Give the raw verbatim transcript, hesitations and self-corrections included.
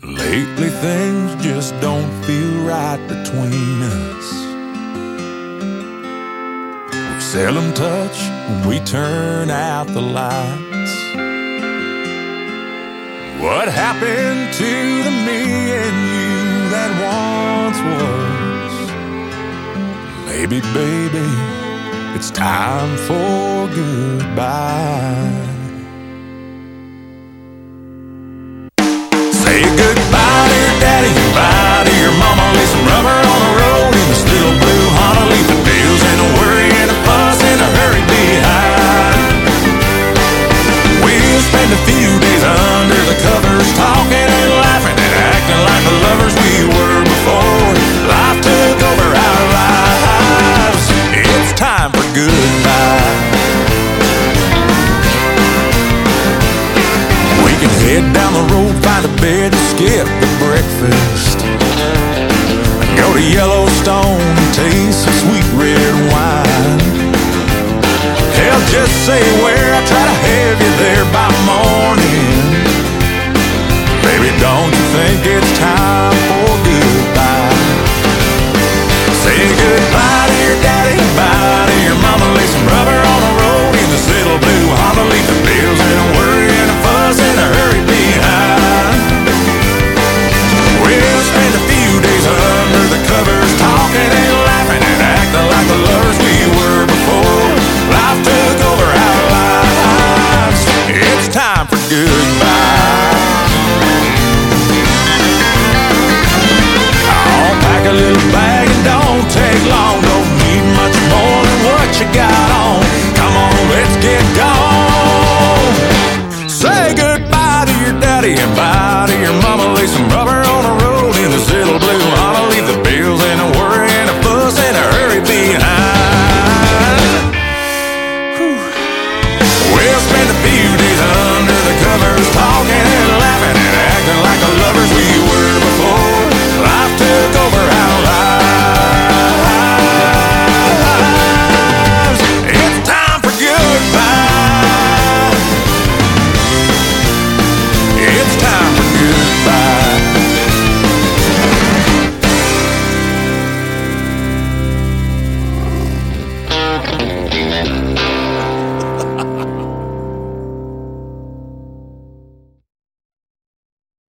Lately things just don't feel right between us. We seldom touch when we turn out the lights. What happened to the me and you that once was? Maybe, baby, it's time for goodbye.